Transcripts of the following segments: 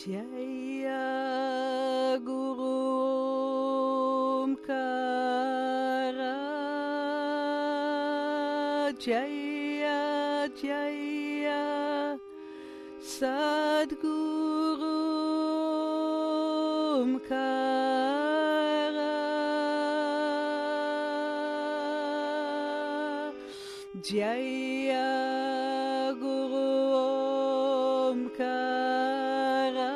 Jaya Guru Omkara, Jaya Jaya Sadguru Omkara, Jaya Guru Omkara,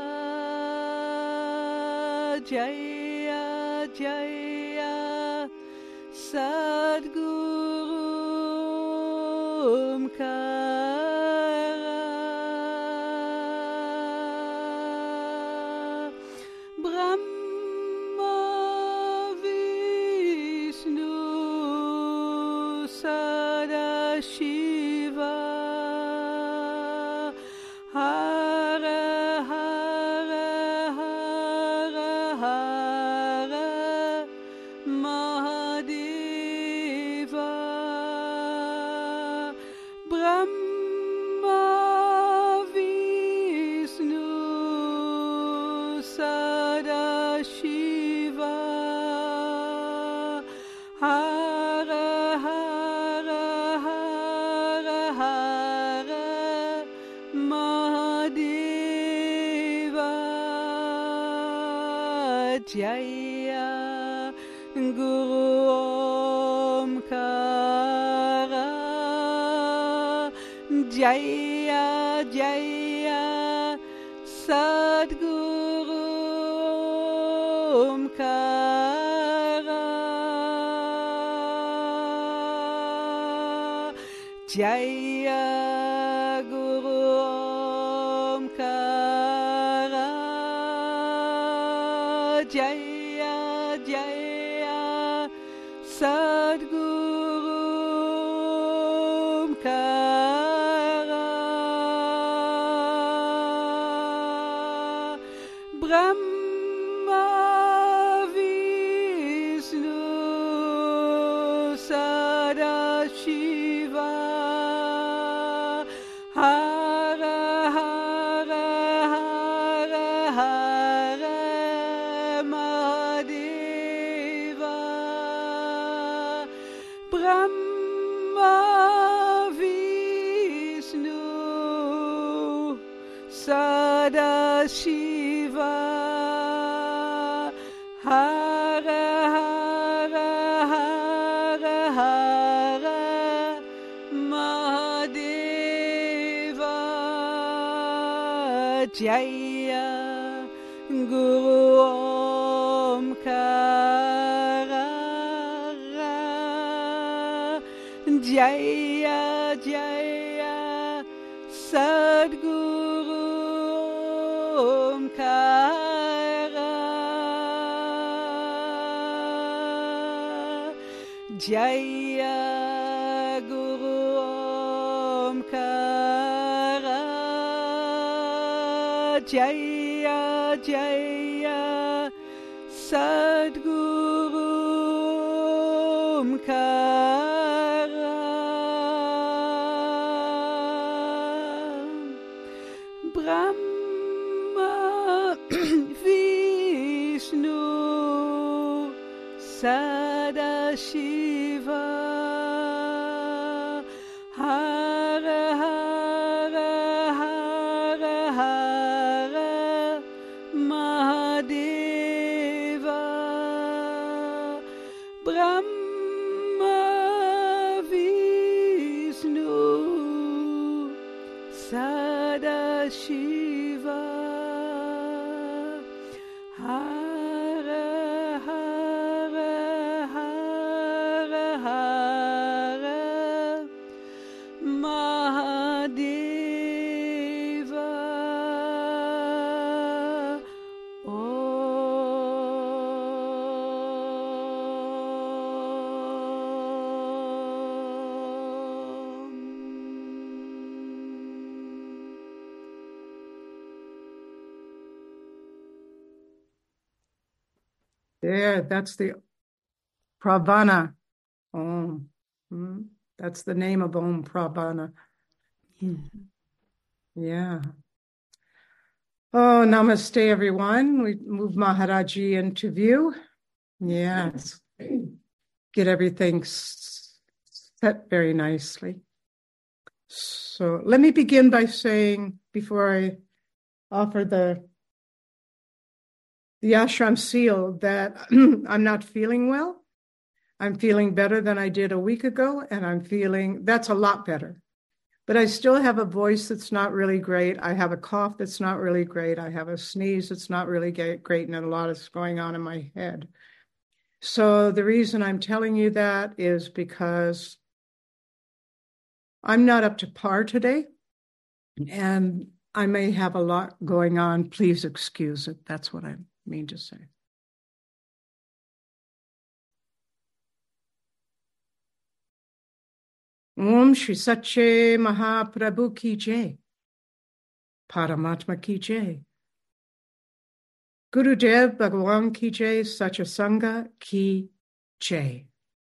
Jaya Jaya Sadguru Omkara, Brahma Vishnu Sadashiva, Hara Hara Hara Hara Mahadeva, Brahma Vishnu Sadashiva, Hara Hara Hara Hara Mahadeva, Jaya Guru Omkara, Jaya Jaya Sadguru Omkara, Jaya Guru Omkara, Jaya Jaya Sadguru Omkara, Brahma Vishnu Sadashiva, Hara Hara Hara Hara Mahadeva, Brahma Vishnu Sadashiva, Hara Hara Hara Hara Mahadeva, Jaya Guru Omkara, Jaya Jaya Sadguru Omkara, Jaya Guru Omkara, Jaya Jaya Sadguru Omkara, Brahma Vishnu Sadashiva, Hara Hara Hara Hara Mahadeva, Brahma Vishnu Sadashiva, Hara Hara Hara Hara Mahadeva, There, that's the Pravana Om. That's the name of Om Pravana. Yeah. Yeah. Oh, namaste, everyone. We move Maharaji into view. Yes. Get everything set very nicely. So let me begin by saying, before I offer the ashram seal, that I'm not feeling well. I'm feeling better than I did a week ago, and that's a lot better. But I still have a voice that's not really great. I have a cough that's not really great. I have a sneeze that's not really great, and a lot is going on in my head. So the reason I'm telling you that is because I'm not up to par today, and I may have a lot going on. Please excuse it. That's what I mean to say. Om Shri Satche Mahaprabhu Ki Jai. Paramatma Ki Jai. Gurudev Bhagavan Ki Jai. Satya Sangha Ki Jai.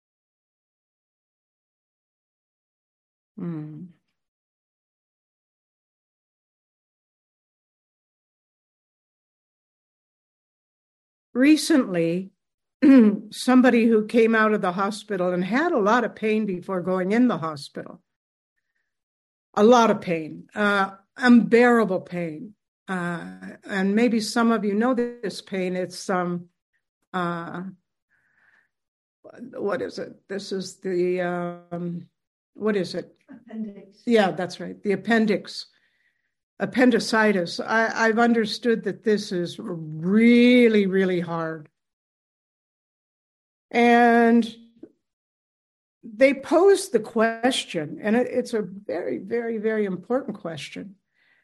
Recently, somebody who came out of the hospital and had a lot of pain before going in the hospital, a lot of pain, unbearable pain. And maybe some of you know this pain. It's what is it? This is the, what is it? Appendix. Yeah, that's right. The appendicitis. I've understood that this is really, really hard. And they posed the question, and it's a very, very, very important question.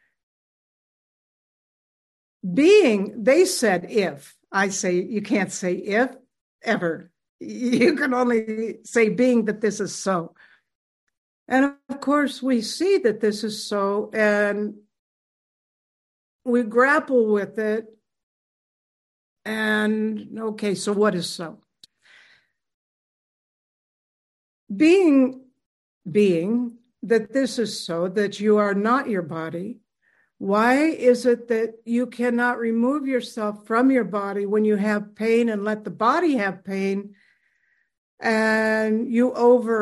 They said if. I say you can't say if, ever. You can only say being that this is so. And of course, we see that this is so, and we grapple with it. And okay, so what is so? Being that this is so, that you are not your body, why is it that you cannot remove yourself from your body when you have pain and let the body have pain, and you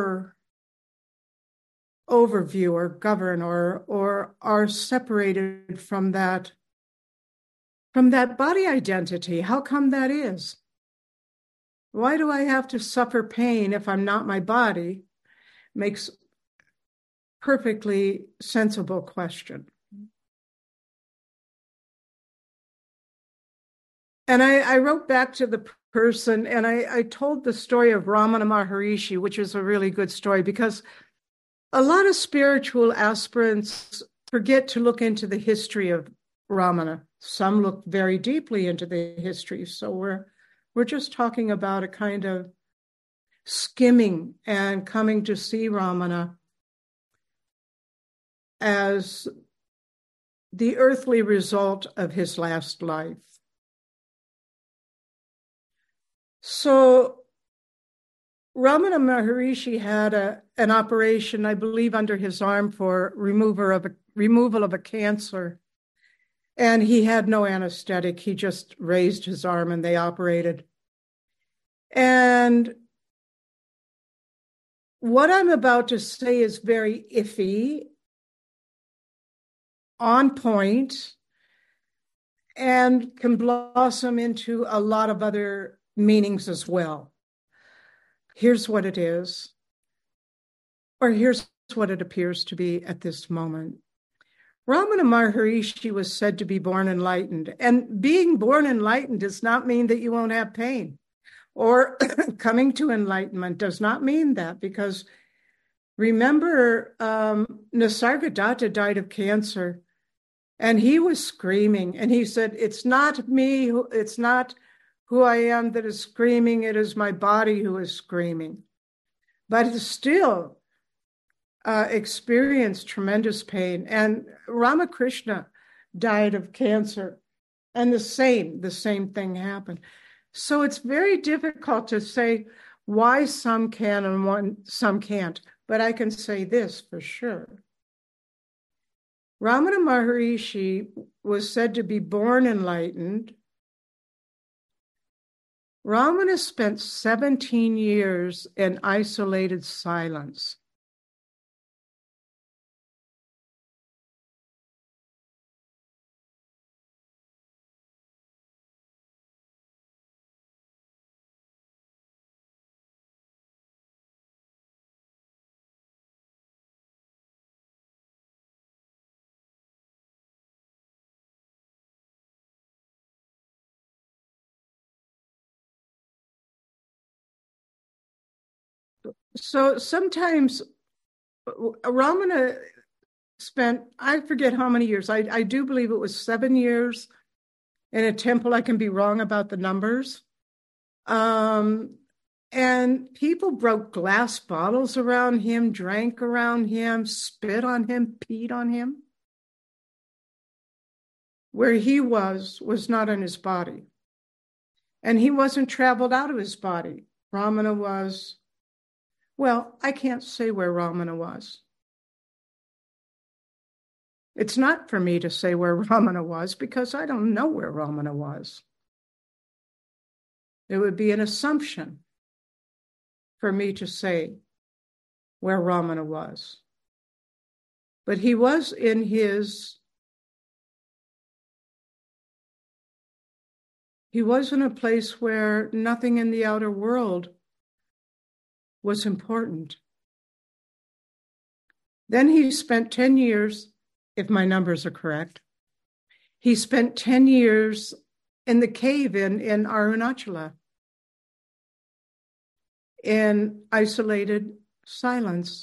overview or govern or are separated from that body identity? How come that is? Why do I have to suffer pain if I'm not my body? Makes perfectly sensible question. And I wrote back to the person, and I told the story of Ramana Maharishi, which is a really good story, because a lot of spiritual aspirants forget to look into the history of Ramana. Some look very deeply into the history. So we're just talking about a kind of skimming and coming to see Ramana as the earthly result of his last life. So Ramana Maharishi had an operation, I believe, under his arm for removal of a cancer. And he had no anesthetic. He just raised his arm and they operated. And what I'm about to say is very iffy, on point, and can blossom into a lot of other meanings as well. Here's what it is, or here's what it appears to be at this moment. Ramana Maharishi was said to be born enlightened, and being born enlightened does not mean that you won't have pain, or coming to enlightenment does not mean that, because remember, Nisargadatta died of cancer, and he was screaming, and he said, it's not me, it's not who I am that is screaming, it is my body who is screaming. But he still experienced tremendous pain. And Ramakrishna died of cancer, and the same thing happened. So it's very difficult to say why some can and some can't. But I can say this for sure. Ramana Maharishi was said to be born enlightened. Ramana spent 17 years in isolated silence. So sometimes Ramana spent, I forget how many years, I do believe it was 7 years in a temple. I can be wrong about the numbers. And people broke glass bottles around him, drank around him, spit on him, peed on him. Where he was not in his body. And he wasn't traveled out of his body. Ramana was, well, I can't say where Ramana was. It's not for me to say where Ramana was because I don't know where Ramana was. It would be an assumption for me to say where Ramana was. But he was in a place where nothing in the outer world was important. Then he spent 10 years, if my numbers are correct, he spent 10 years in the cave in Arunachala, in isolated silence.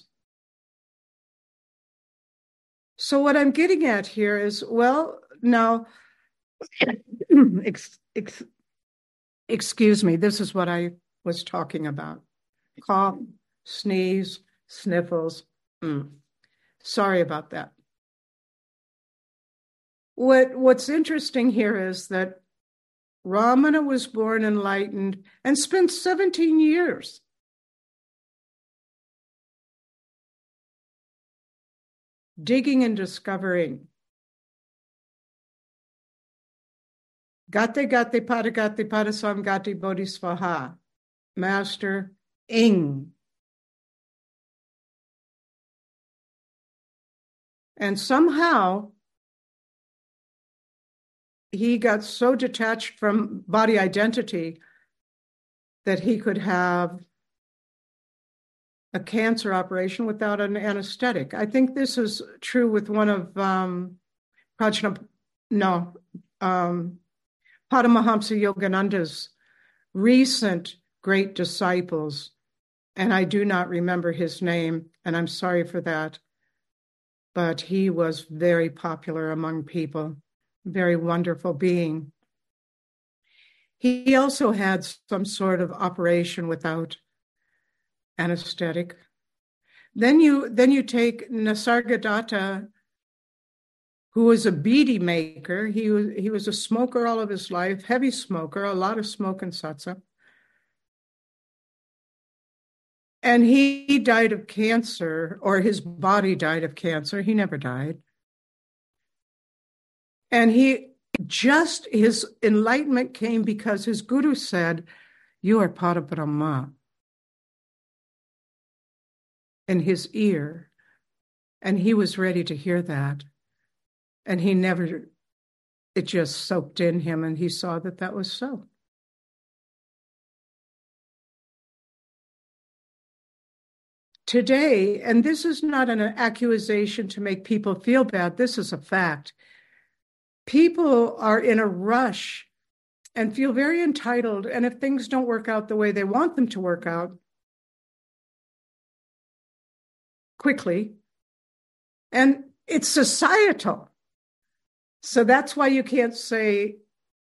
So what I'm getting at here is, well, now, excuse me, this is what I was talking about. Cough, sneeze, sniffles. Sorry about that. What's interesting here is that Ramana was born enlightened and spent 17 years digging and discovering. Gate gate pada sam gate bodhisvaha. Master Ing. And somehow he got so detached from body identity that he could have a cancer operation without an anesthetic. I think this is true with one of Paramahamsa Yogananda's recent great disciples, and I do not remember his name, and I'm sorry for that, but he was very popular among people, very wonderful being. He also had some sort of operation without anesthetic. Then you take Nisargadatta, who was a beedi maker. He was a smoker all of his life, heavy smoker, a lot of smoke and satsa. And he died of cancer, or his body died of cancer. He never died. And his enlightenment came because his guru said, "You are Parabrahma," in his ear. And he was ready to hear that. And it just soaked in him, and he saw that that was so. Today, and this is not an accusation to make people feel bad, this is a fact. People are in a rush and feel very entitled, and if things don't work out the way they want them to work out quickly, and it's societal. So that's why you can't say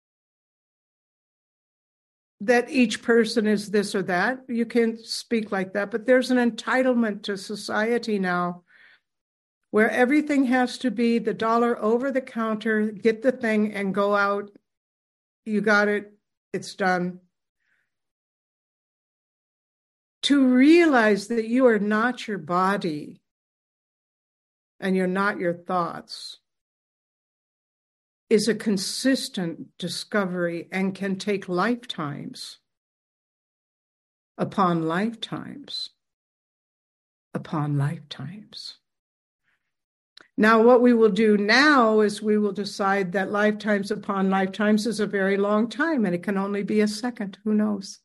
that each person is this or that. You can't speak like that, but there's an entitlement to society now where everything has to be the dollar over the counter, get the thing and go out. You got it, it's done. To realize that you are not your body and you're not your thoughts is a consistent discovery and can take lifetimes upon lifetimes upon lifetimes. Now, what we will do now is we will decide that lifetimes upon lifetimes is a very long time, and it can only be a second. Who knows?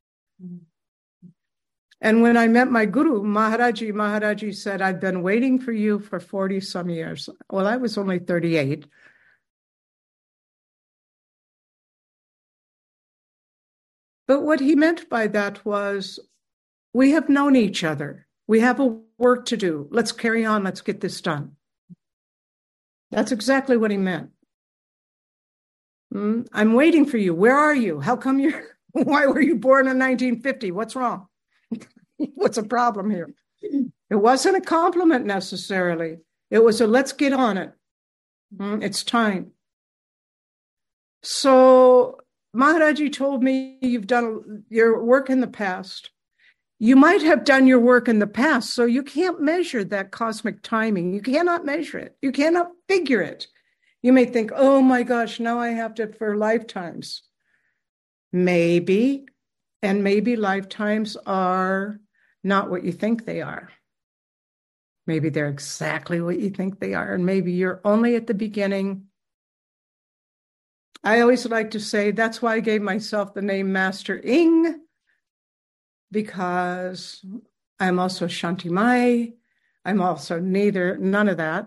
And when I met my guru, Maharaji said, I've been waiting for you for 40 some years. Well, I was only 38. But what he meant by that was, we have known each other. We have a work to do. Let's carry on. Let's get this done. That's exactly what he meant. I'm waiting for you. Where are you? How come why were you born in 1950? What's wrong? What's the problem here? It wasn't a compliment necessarily. It was a let's get on it. It's time. So Maharaji told me, you've done your work in the past. You might have done your work in the past, so you can't measure that cosmic timing. You cannot measure it. You cannot figure it. You may think, oh my gosh, now I have to for lifetimes. Maybe, and maybe lifetimes are not what you think they are. Maybe they're exactly what you think they are, and maybe you're only at the beginning. I always like to say that's why I gave myself the name Master Ing, because I'm also Shantimai. I'm also none of that.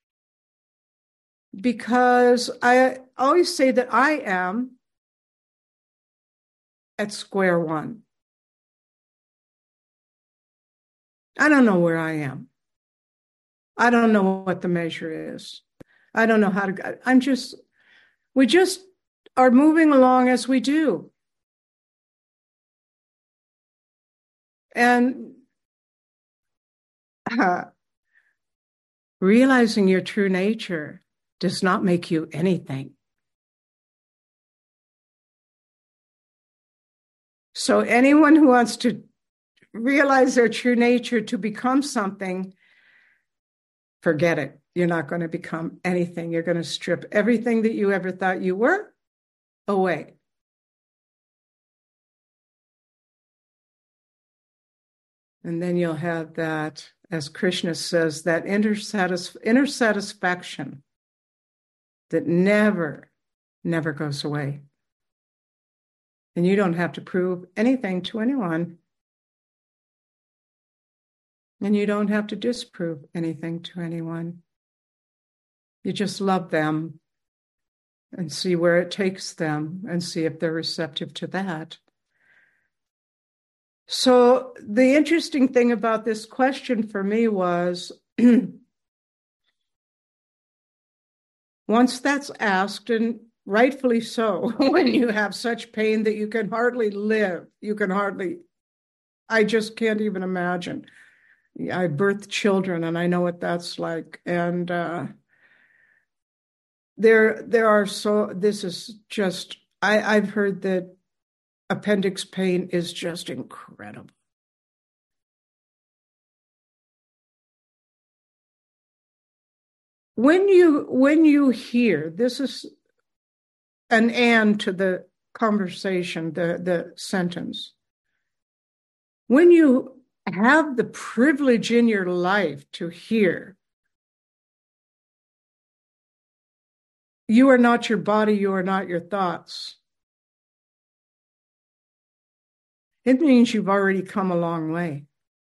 Because I always say that I am at square one. I don't know where I am. I don't know what the measure is. I don't know how to, we just are moving along as we do. And realizing your true nature does not make you anything. So anyone who wants to realize their true nature to become something, forget it. You're not going to become anything. You're going to strip everything that you ever thought you were away. And then you'll have that, as Krishna says, that inner satisfaction that never goes away. And you don't have to prove anything to anyone. And you don't have to disprove anything to anyone. You just love them and see where it takes them and see if they're receptive to that. So the interesting thing about this question for me was, once that's asked, and rightfully so, when you have such pain that you can hardly live, I just can't even imagine. I birthed children and I know what that's like. And this is just, I've heard that appendix pain is just incredible. When you hear, this is an and to the conversation, the sentence. When you have the privilege in your life to hear, you are not your body, you are not your thoughts. It means you've already come a long way.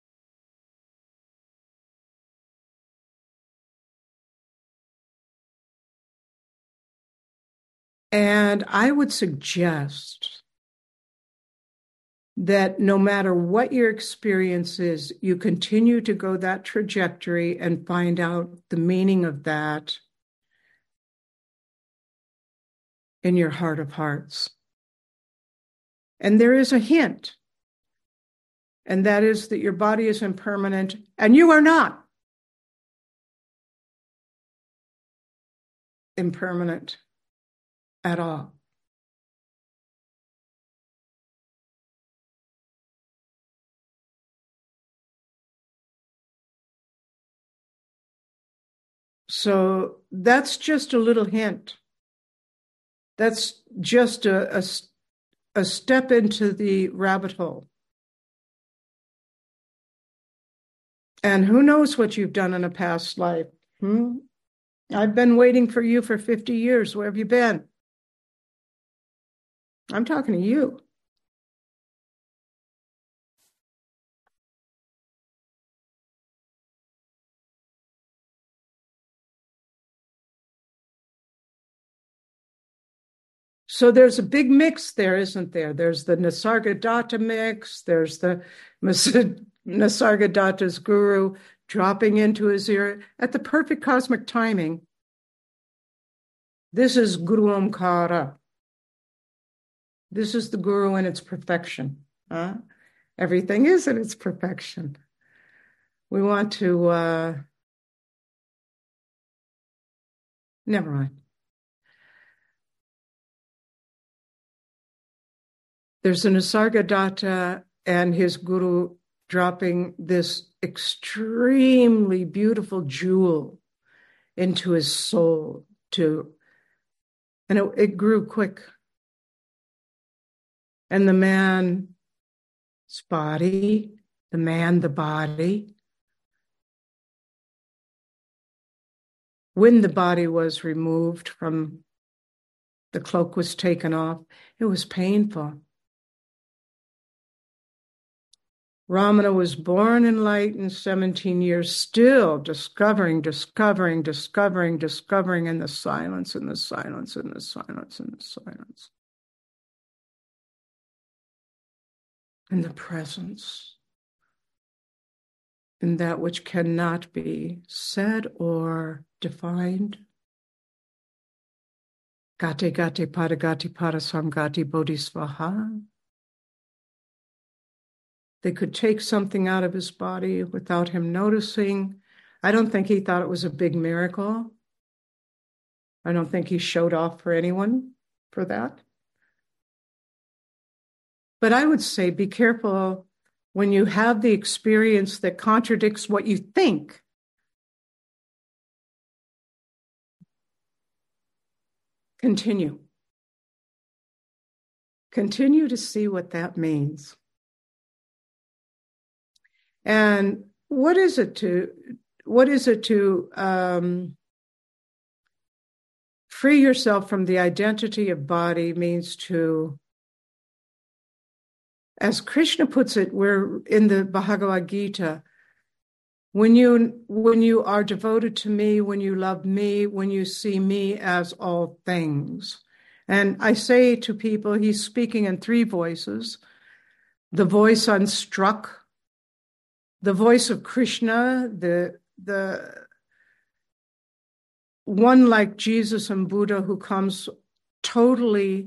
And I would suggest that no matter what your experience is, you continue to go that trajectory and find out the meaning of that in your heart of hearts. And there is a hint, and that is that your body is impermanent and you are not impermanent at all. So that's just a little hint. That's just a step into the rabbit hole. And who knows what you've done in a past life? I've been waiting for you for 50 years. Where have you been? I'm talking to you. So there's a big mix there, isn't there? There's the Nisargadatta mix. There's the Nisargadatta's guru dropping into his ear at the perfect cosmic timing. This is Guru Omkara. This is the guru in its perfection. Everything is in its perfection. We want to... never mind. There's a Nisargadatta and his guru dropping this extremely beautiful jewel into his soul and it grew quick. And the man's body, the body, when the body was removed from, the cloak was taken off, it was painful. Ramana was born enlightened 17 years, still discovering in the silence, in the silence, in the silence, in the silence. In the presence, in that which cannot be said or defined. Gate gate paragati parasamgati bodhisvaha. They could take something out of his body without him noticing. I don't think he thought it was a big miracle. I don't think he showed off for anyone for that. But I would say be careful when you have the experience that contradicts what you think. Continue. Continue to see what that means. And what is it to free yourself from the identity of body means to, as Krishna puts it, we're in the Bhagavad Gita, when you are devoted to me, when you love me, when you see me as all things. And I say to people, he's speaking in three voices: the voice unstruck, the voice of Krishna, the one like Jesus and Buddha who comes totally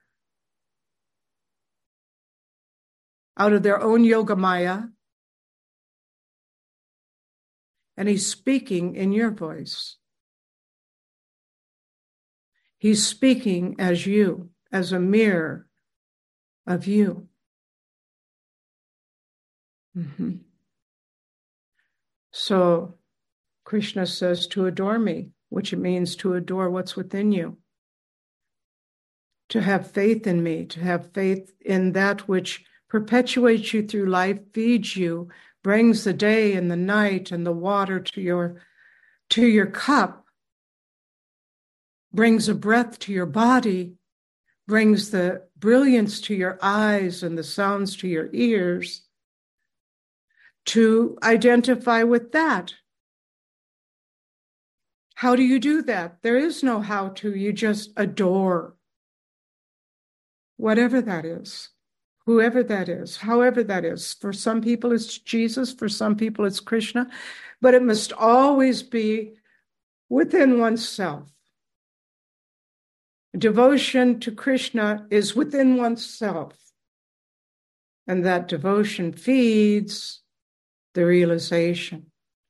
out of their own yoga maya, and he's speaking in your voice. He's speaking as you, as a mirror of you. Mm-hmm. So Krishna says to adore me, which means to adore what's within you. To have faith in me, to have faith in that which perpetuates you through life, feeds you, brings the day and the night and the water to your cup, brings a breath to your body, brings the brilliance to your eyes and the sounds to your ears. To identify with that. How do you do that? There is no how to. You just adore. Whatever that is, whoever that is, however that is. For some people it's Jesus, for some people it's Krishna, but it must always be within oneself. Devotion to Krishna is within oneself. And that devotion feeds the realization.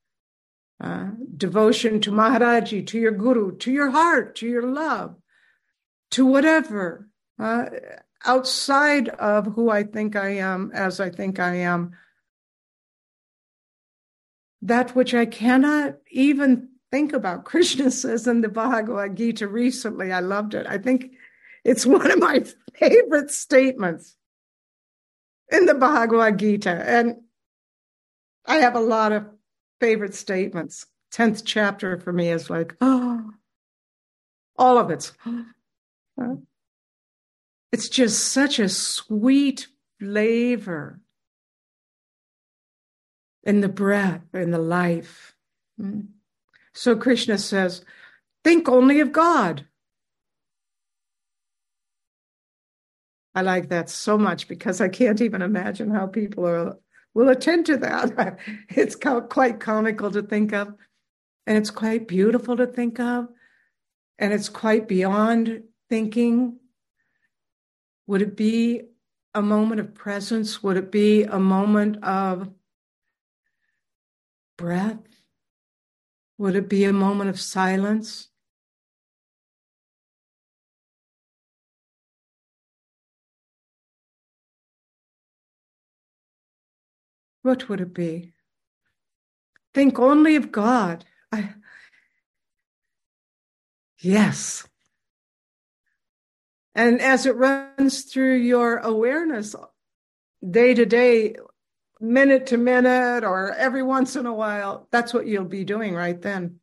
Devotion to Maharaji, to your guru, to your heart, to your love, to whatever, outside of who I think I am, as I think I am, that which I cannot even think about. Krishna says in the Bhagavad Gita recently, I loved it. I think it's one of my favorite statements in the Bhagavad Gita. And I have a lot of favorite statements. 10th chapter for me is like, oh, all of it's. It's just such a sweet flavor in the breath, in the life. So Krishna says, think only of God. I like that so much because I can't even imagine how people will attend to that. It's quite comical to think of, and it's quite beautiful to think of, and it's quite beyond thinking. Would it be a moment of presence? Would it be a moment of breath? Would it be a moment of silence? What would it be? Think only of God. Yes. And as it runs through your awareness, day to day, minute to minute, or every once in a while, that's what you'll be doing right then.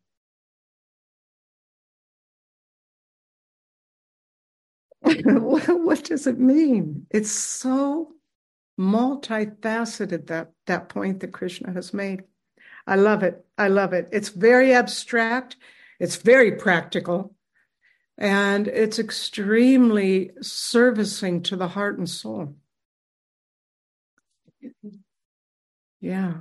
What does it mean? It's so multifaceted, that point that Krishna has made. I love it. I love it. It's very abstract. It's very practical. And it's extremely servicing to the heart and soul. Yeah.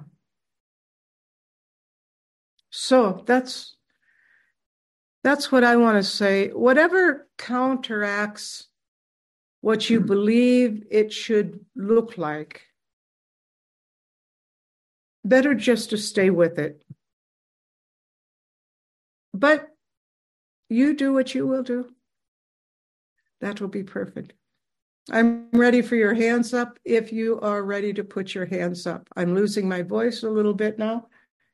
So that's what I want to say. Whatever counteracts what you believe it should look like, better just to stay with it. But you do what you will do. That will be perfect. I'm ready for your hands up if you are ready to put your hands up. I'm losing my voice a little bit now.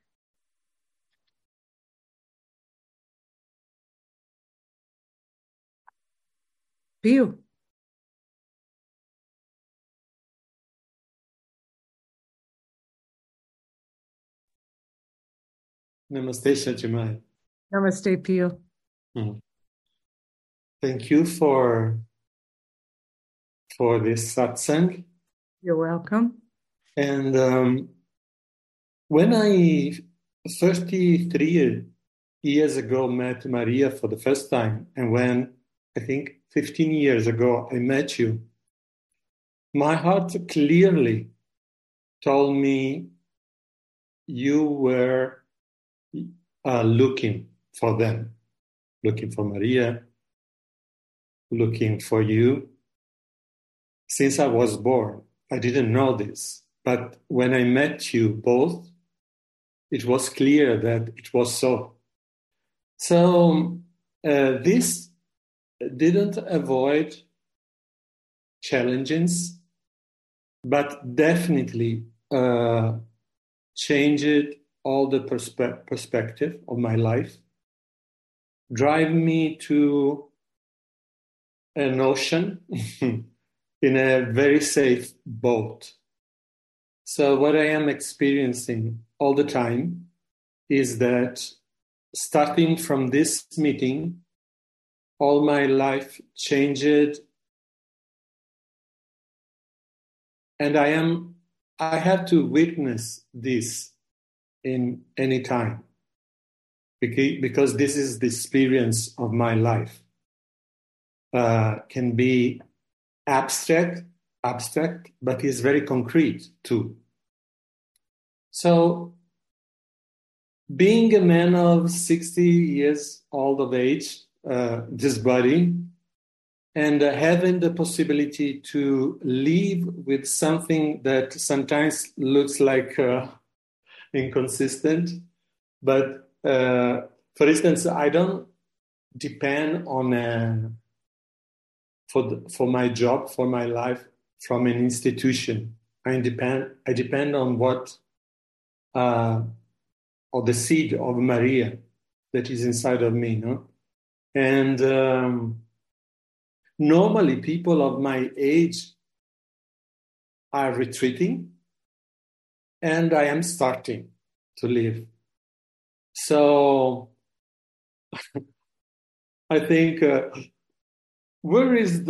Piyu. Namaste, Shachimai. Namaste, Piyu. Thank you for this satsang. You're welcome. And when I 33 years ago met Maria for the first time, and when I think 15 years ago I met you, my heart clearly told me you were looking for them, looking for Maria, looking for you. Since I was born, I didn't know this. But when I met you both, it was clear that it was so. So this didn't avoid challenges, but definitely changed all the perspective of my life, drive me to an ocean in a very safe boat. So what I am experiencing all the time is that starting from this meeting, all my life changed, and I have to witness this in any time, because this is the experience of my life. Can be abstract, but is very concrete too. So, being a man of 60 years old of age, this body, and having the possibility to live with something that sometimes looks like inconsistent, but for instance, I don't depend on for my job, for my life, from an institution. I depend on what, or the seed of Maria. that is inside of me, no? And normally people of my age are retreating, and I am starting to live. So I think, where is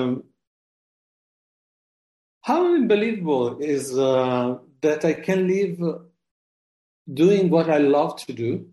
how unbelievable is that I can live doing what I love to do,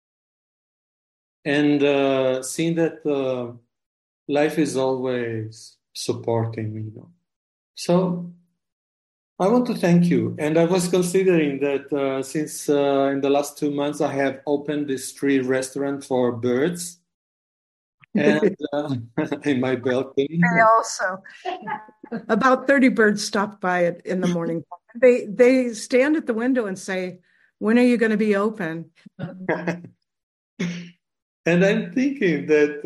and seeing that life is always supporting me. So I want to thank you. And I was considering that since in the last 2 months I have opened this free restaurant for birds, and in my balcony. I also. About 30 birds stopped by it in the morning. They stand at the window and say, "When are you going to be open?" And I'm thinking that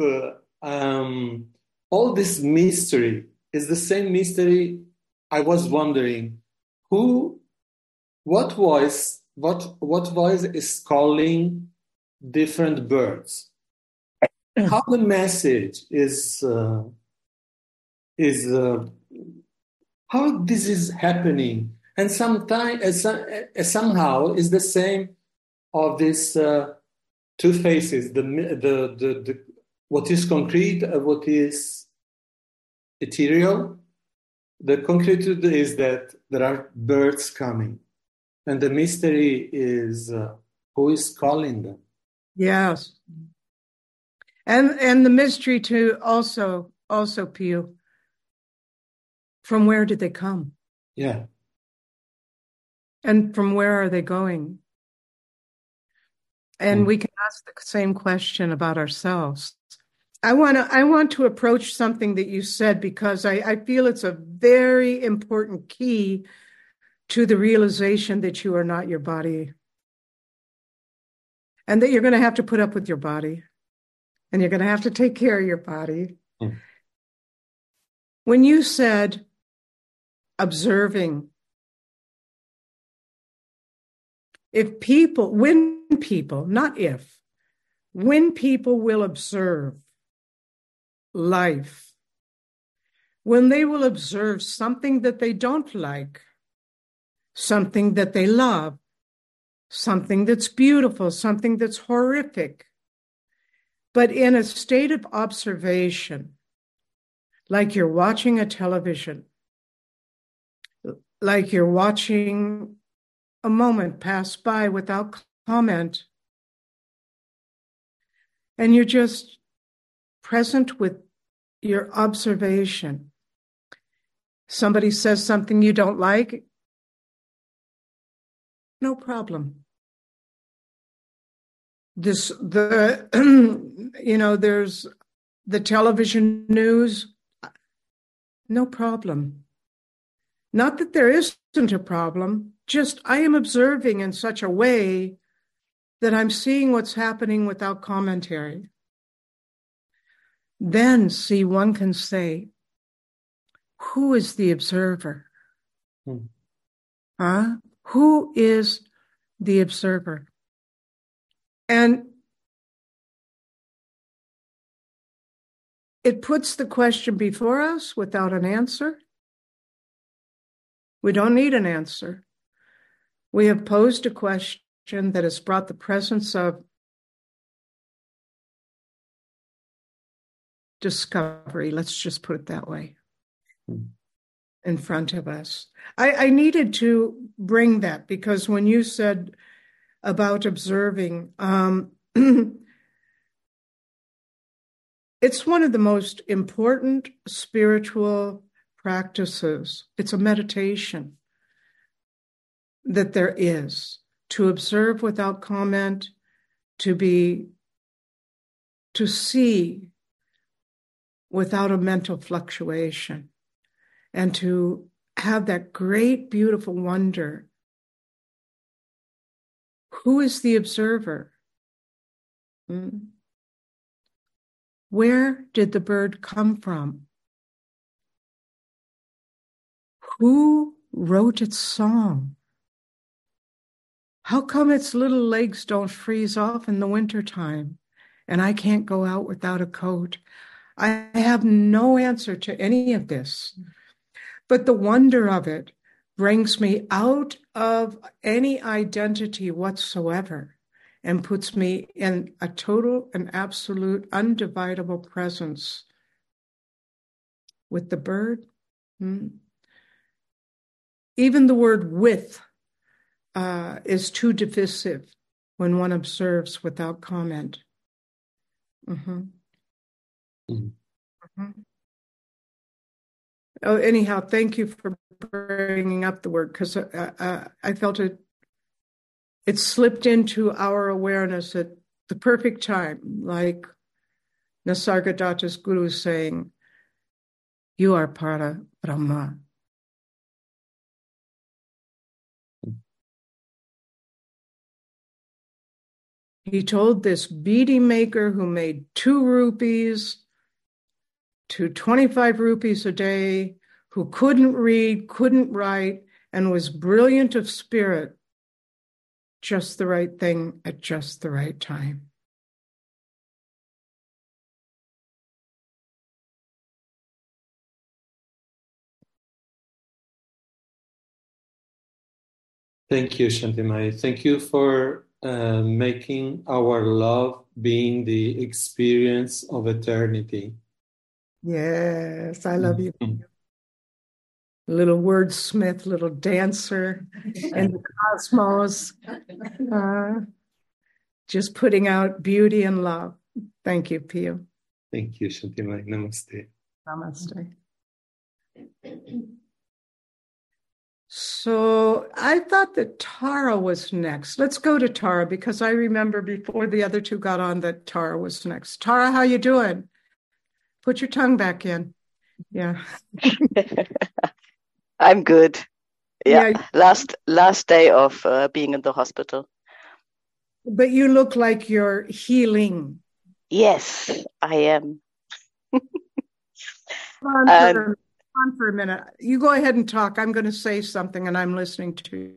all this mystery is the same mystery. I was wondering what voice is calling different birds? How the message is how this is happening, and sometimes somehow is the same of this two faces: the what is concrete, what is ethereal. The concrete is that there are birds coming, and the mystery is who is calling them. Yes. And the mystery too, also, Pio, from where did they come? Yeah. And from where are they going? And we can ask the same question about ourselves. I want to approach something that you said, because I feel it's a very important key to the realization that you are not your body, and that you're going to have to put up with your body, and you're going to have to take care of your body. When you said observing, when people will observe life, when they will observe something that they don't like, something that they love, something that's beautiful, something that's horrific, but in a state of observation, like you're watching a television, like you're watching a moment pass by without comment, and you're just present with your observation. Somebody says something you don't like, no problem. There's the television news, no problem. Not that there isn't a problem, just I am observing in such a way that I'm seeing what's happening without commentary. Then, one can say, who is the observer? Who is the observer? And it puts the question before us without an answer. We don't need an answer. We have posed a question that has brought the presence of discovery, let's just put it that way, in front of us. I needed to bring that, because when you said about observing, it's one of the most important spiritual practices. It's a meditation that there is, to observe without comment, to see without a mental fluctuation, and to have that great, beautiful wonder. Who is the observer? Where did the bird come from? Who wrote its song? How come its little legs don't freeze off in the wintertime and I can't go out without a coat? I have no answer to any of this, but the wonder of it brings me out of any identity whatsoever and puts me in a total and absolute undividable presence with the bird. Even the word with is too divisive when one observes without comment. Oh, anyhow, thank you for bringing up the word, because I felt it slipped into our awareness at the perfect time, like Nisargadatta's guru saying, you are para Brahma. He told this beedi maker who made 2 rupees to 25 rupees a day, who couldn't read, couldn't write, and was brilliant of spirit, just the right thing at just the right time. Thank you, Shantimai. Thank you for making our love being the experience of eternity. Yes, I love you. Little wordsmith, little dancer in the cosmos, just putting out beauty and love. Thank you, Pio. Thank you, Shantimai. Namaste. Namaste. So I thought that Tara was next. Let's go to Tara, because I remember before the other 2 got on that Tara was next. Tara, how you doing? Put your tongue back in. Yeah. I'm good. Yeah. Yeah. Last day of being in the hospital. But you look like you're healing. Yes, I am. Hold on for a minute. You go ahead and talk. I'm going to say something and I'm listening to you.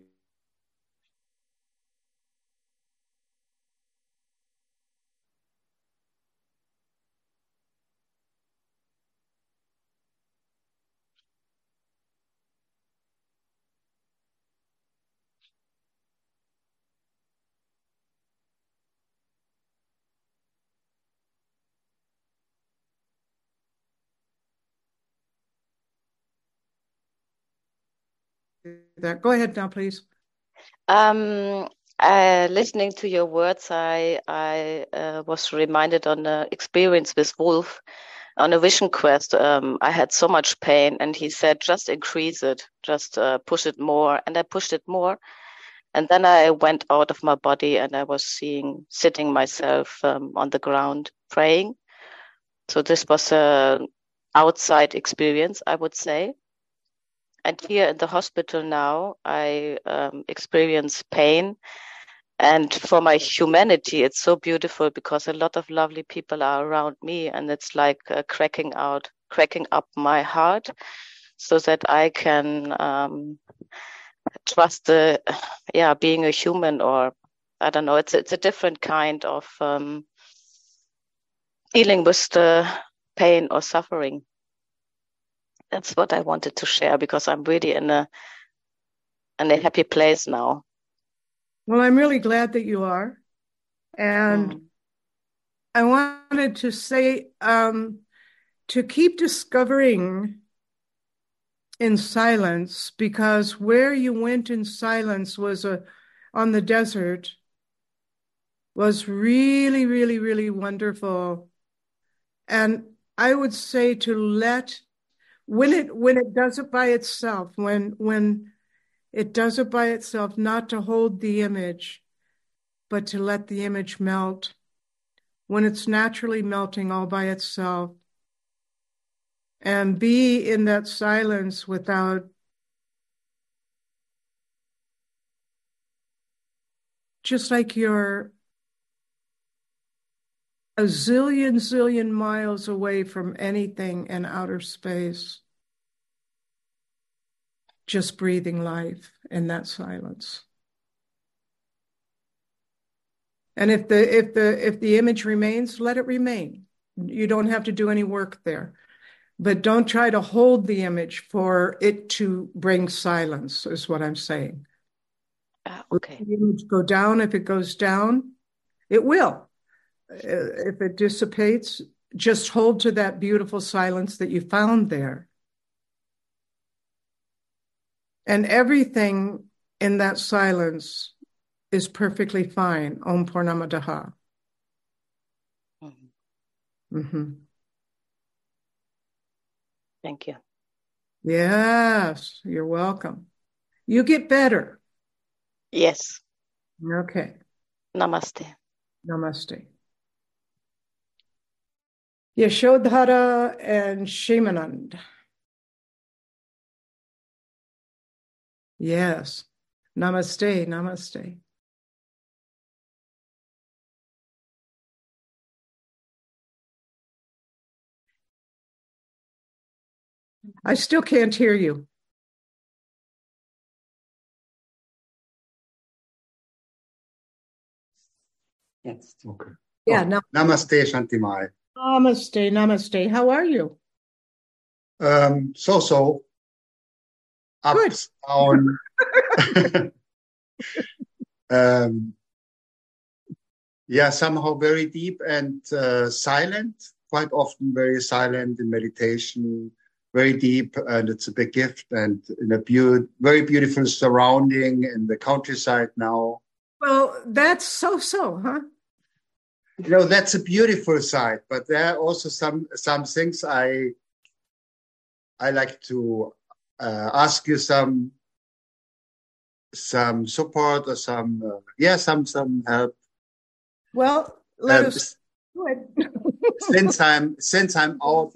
Go ahead now, please. Listening to your words, I was reminded on the experience with Wolf on a vision quest. I had so much pain, and he said, just increase it, just push it more. And I pushed it more. And then I went out of my body and I was sitting myself on the ground praying. So this was an outside experience, I would say. And here in the hospital now, I experience pain. And for my humanity, it's so beautiful because a lot of lovely people are around me, and it's like cracking up my heart so that I can trust being a human, or I don't know, it's a different kind of dealing with the pain or suffering. That's what I wanted to share, because I'm really in a happy place now. Well, I'm really glad that you are. And I wanted to say, to keep discovering in silence, because where you went in silence was on the desert, was really, really, really wonderful. And I would say to let, when it does it by itself, when it does it by itself, not to hold the image, but to let the image melt. When it's naturally melting all by itself, and be in that silence without just like you're a zillion miles away from anything in outer space, just breathing life in that silence. And if the image remains, let it remain. You don't have to do any work there. But don't try to hold the image for it to bring silence, is what I'm saying. Okay. Let the image go down. If it goes down, it will. If it dissipates, just hold to that beautiful silence that you found there. And everything in that silence is perfectly fine. Om Purnamadaha. Mm-hmm. Thank you. Yes, you're welcome. You get better. Yes. Okay. Namaste. Namaste. Yashodhara and Shimanand. Yes. Namaste, namaste. I still can't hear you. Yes. Okay. Yeah, Oh, no. Namaste, Shantimai. Namaste, namaste. How are you? So ups, down. Yeah, somehow very deep and silent. Quite often very silent in meditation. Very deep, and it's a big gift. And in a very beautiful surrounding in the countryside now. Well, that's so, huh? You know, that's a beautiful side, but there are also some things I like to ask you some support or some help. Well, let us do it. since I'm out.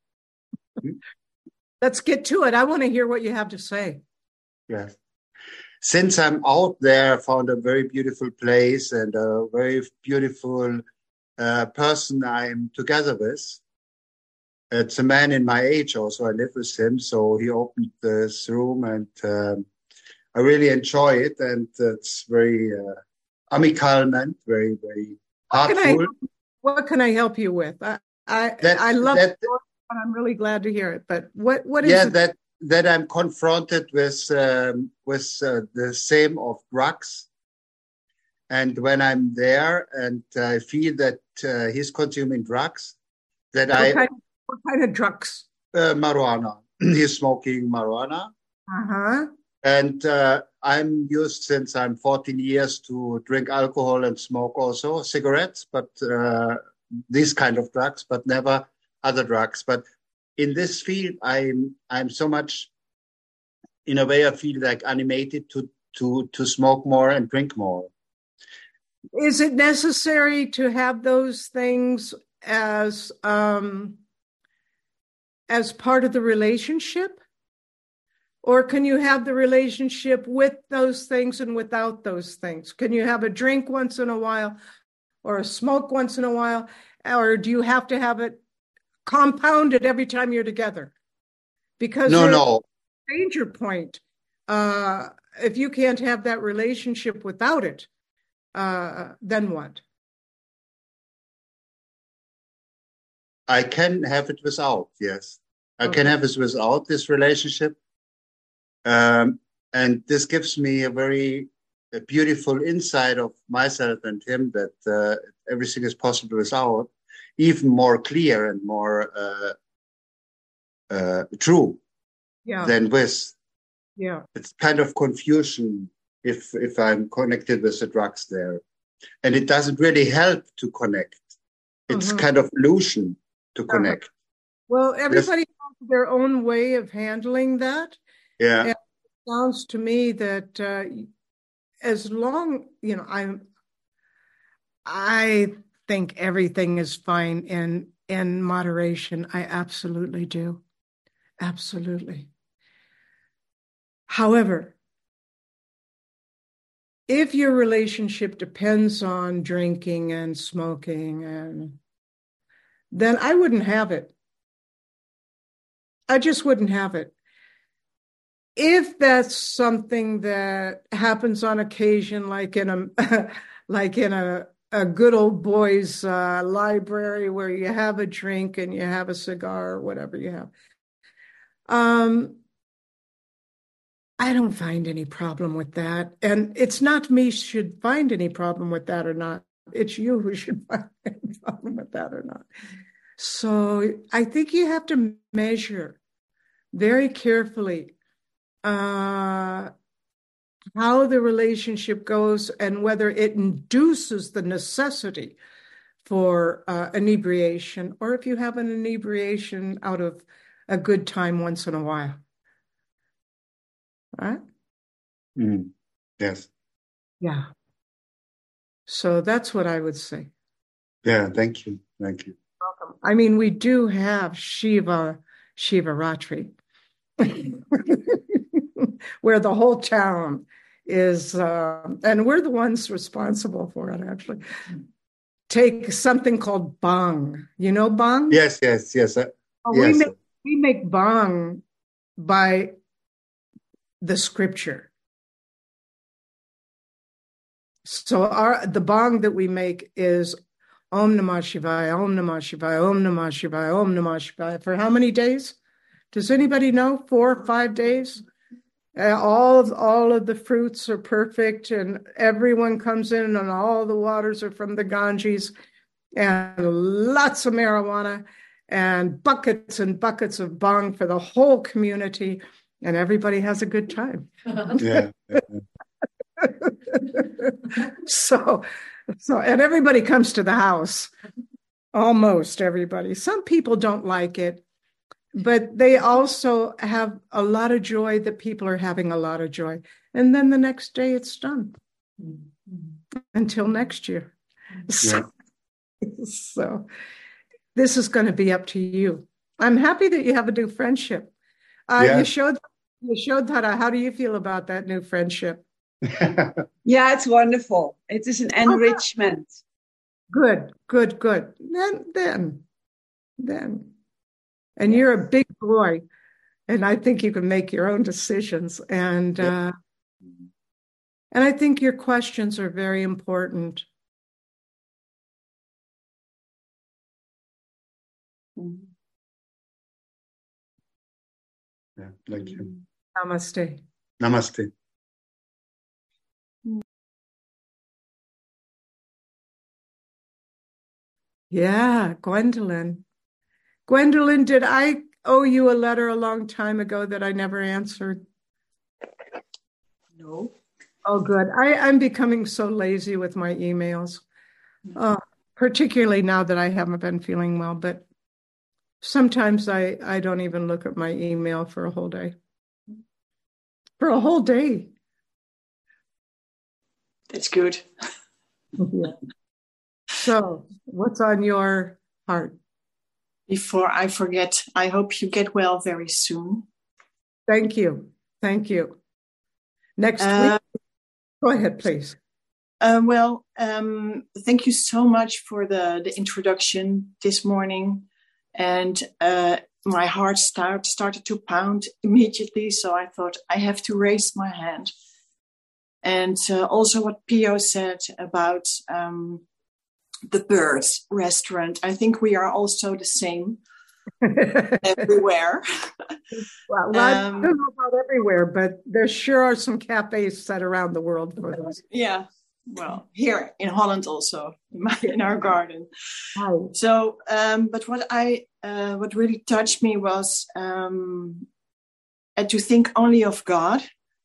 Let's get to it. I want to hear what you have to say. Yes. Since I'm out there, I found a very beautiful place and a very beautiful person I'm together with. It's a man in my age also. I live with him. So he opened this room and I really enjoy it. And it's very amical and very, very heartful. What can I help you with? I love it, and I'm really glad to hear it. But what is it? That I'm confronted with the same of drugs. And when I'm there and I feel that he's consuming drugs, that what kind of drugs? Marijuana. He's smoking marijuana. Uh-huh. And I'm used since I'm 14 years to drink alcohol and smoke also cigarettes, but these kind of drugs, but never other drugs. But in this field, I'm so much, in a way, I feel like animated to smoke more and drink more. Is it necessary to have those things as part of the relationship? Or can you have the relationship with those things and without those things? Can you have a drink once in a while or a smoke once in a while? Or do you have to have it compounded every time you're together? Because no. Danger point. If you can't have that relationship without it, then what? I can have it without, yes. I can have it without this relationship. And this gives me a very beautiful insight of myself and him that everything is possible without, even more clear and more true than with. Yeah. It's kind of confusion if I'm connected with the drugs there. And it doesn't really help to connect. It's kind of illusion to connect. Well, everybody has their own way of handling that. Yeah. And it sounds to me that as long, I think everything is fine in moderation. I absolutely do. Absolutely. However, if your relationship depends on drinking and smoking, then I wouldn't have it. I just wouldn't have it. If that's something that happens on occasion, like in a a good old boys library where you have a drink and you have a cigar or whatever you have. I don't find any problem with that. And it's not me should find any problem with that or not. It's you who should find any problem with that or not. So I think you have to measure very carefully how the relationship goes and whether it induces the necessity for inebriation, or if you have an inebriation out of a good time once in a while. Right? Mm. Yes. Yeah. So that's what I would say. Yeah, thank you. Thank you. Welcome. I mean, we do have Shiva Ratri, where the whole town is, and we're the ones responsible for it, actually. Take something called bang. You know bang? Yes. Yes. We make bang by the scripture. So the bang that we make is Om Namah Shivaya, Om Namah Shivaya, Om Namah Shivaya, Om Namah Shivaya. For how many days? Does anybody know? 4 or 5 days? All of the fruits are perfect, and everyone comes in, and all the waters are from the Ganges, and lots of marijuana, and buckets of bang for the whole community, and everybody has a good time. Yeah. So, and everybody comes to the house, almost everybody. Some people don't like it, but they also have a lot of joy that people are having a lot of joy. And then the next day it's done until next year. So this is going to be up to you. I'm happy that you have a new friendship. You showed Tara. How do you feel about that new friendship? Yeah, it's wonderful. It is an enrichment. Good. Then. And you're a big boy, and I think you can make your own decisions. And I think your questions are very important. Yeah, thank you. Namaste. Namaste. Yeah, Gwendolyn. Gwendolyn, did I owe you a letter a long time ago that I never answered? No. Oh, good. I'm becoming so lazy with my emails, particularly now that I haven't been feeling well. But sometimes I don't even look at my email for a whole day. For a whole day. That's good. Yeah. So, what's on your heart? Before I forget, I hope you get well very soon. Thank you. Next week, go ahead, please. Thank you so much for the introduction this morning. And my heart started to pound immediately. So I thought I have to raise my hand. And also what Pio said about the Birds restaurant. I think we are also the same everywhere. Well, I don't know about everywhere, but there sure are some cafes set around the world for this. Yeah. Well, here in Holland also, in our garden. Right. So, but what really touched me was to think only of God.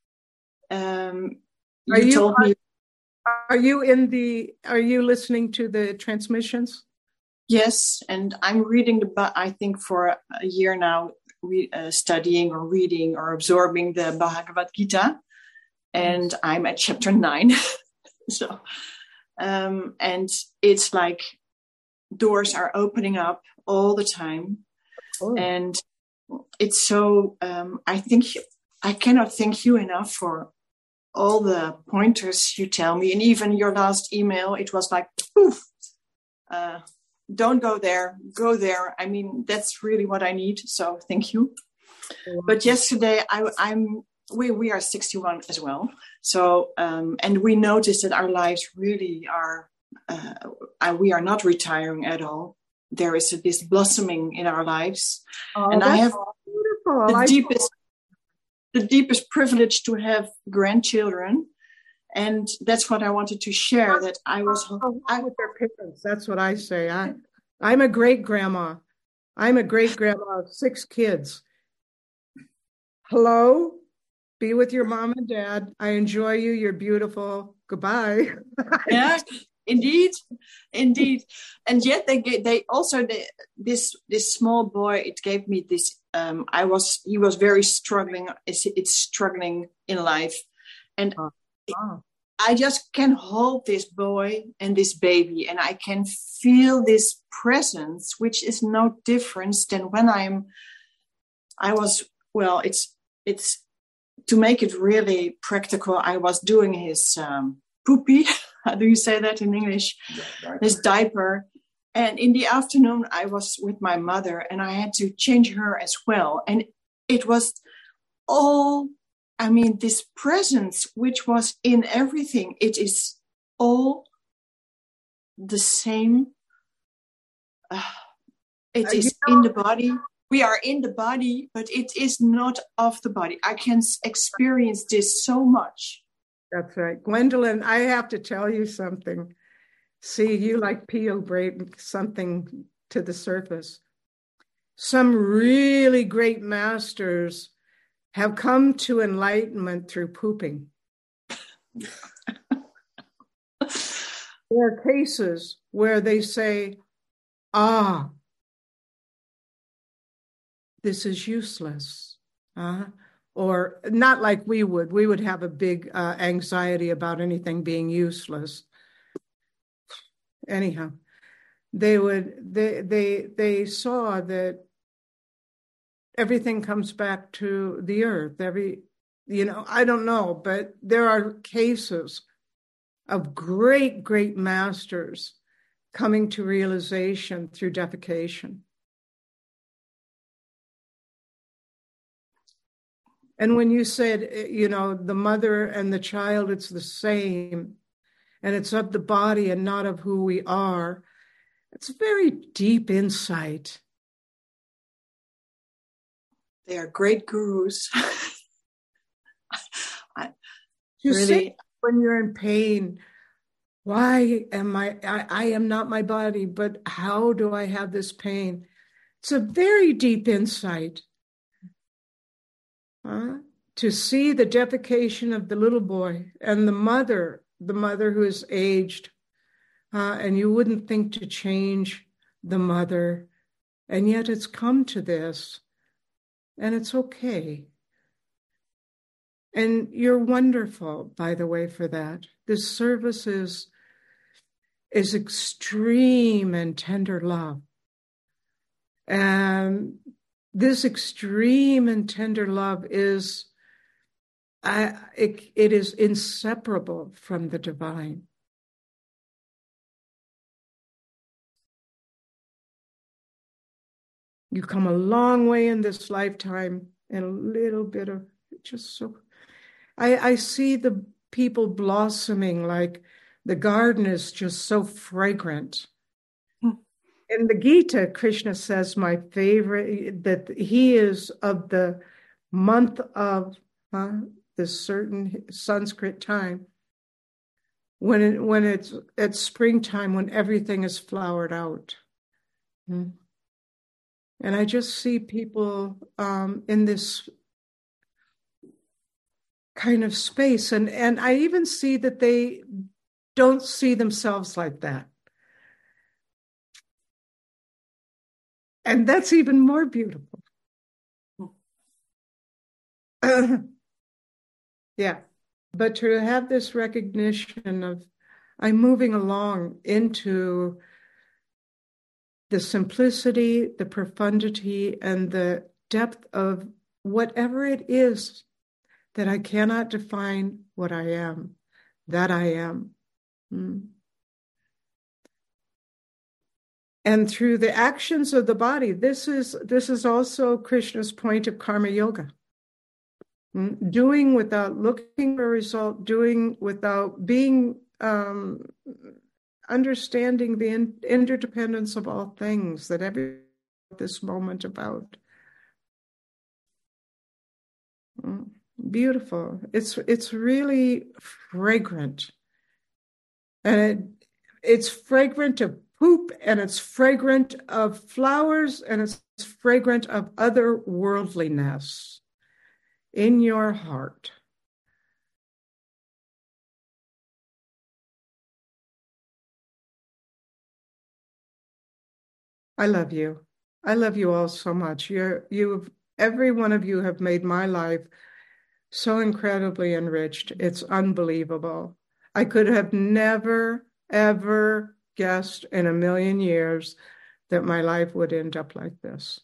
You told me. Are you listening to the transmissions? Yes, and I'm reading I think for a year now, studying or reading or absorbing the Bhagavad Gita, and I'm at chapter 9. So, and it's like doors are opening up all the time, and it's so. I think I cannot thank you enough for all the pointers you tell me, and even your last email, it was like, poof, don't go there, go there. I mean, that's really what I need. So thank you. But yesterday, we are 61 as well. So, and we noticed that our lives really are we are not retiring at all. There is this blossoming in our lives, Oh, and I have beautiful. the deepest privilege to have grandchildren, and that's what I wanted to share. That I was with their parents. That's what I say. I'm a great grandma. I'm a great grandma of 6 kids. Hello, be with your mom and dad. I enjoy you. You're beautiful. Goodbye. Yeah, indeed, and yet they also this small boy. It gave me this. He was very struggling. It's struggling in life, and I just can hold this boy and this baby, and I can feel this presence, which is no different than when it's to make it really practical. I was doing his poopy. How do you say that in English? His diaper. And in the afternoon, I was with my mother, and I had to change her as well. And it was this presence, which was in everything. It is all the same. It is in the body. We are in the body, but it is not of the body. I can experience this so much. That's right. Gwendolyn, I have to tell you something. See, you like peel bring something to the surface. Some really great masters have come to enlightenment through pooping. There are cases where they say, this is useless. Or not like we would have a big anxiety about anything being useless. Anyhow, they saw that everything comes back to the earth. I don't know, but there are cases of great, great masters coming to realization through defecation. And when you said, the mother and the child, it's the same, and it's of the body and not of who we are, it's a very deep insight. They are great gurus. Say when you're in pain, why am I am not my body, but how do I have this pain? It's a very deep insight. To see the defecation of the little boy and the mother who is aged, and you wouldn't think to change the mother, and yet it's come to this, and it's okay. And you're wonderful, by the way, for that. This service is extreme and tender love. And this extreme and tender love is, it is inseparable from the divine. You come a long way in this lifetime, and a little bit of just so. I see the people blossoming like the garden is just so fragrant. In the Gita, Krishna says, my favorite, that he is of the month of this certain Sanskrit time, when it's at springtime, when everything is flowered out. And I just see people in this kind of space. And I even see that they don't see themselves like that. And that's even more beautiful. Yeah. But to have this recognition of, I'm moving along into the simplicity, the profundity, and the depth of whatever it is that I cannot define what I am, that I am. And through the actions of the body, this is also Krishna's point of karma yoga. Doing without looking for a result, doing without being understanding the interdependence of all things that every this moment about. Beautiful. It's really fragrant. And it's fragrant of poop, and it's fragrant of flowers, and it's fragrant of otherworldliness in your heart. I love you. I love you all so much. Every one of you have made my life so incredibly enriched. It's unbelievable. I could have never, ever guessed in a million years that my life would end up like this.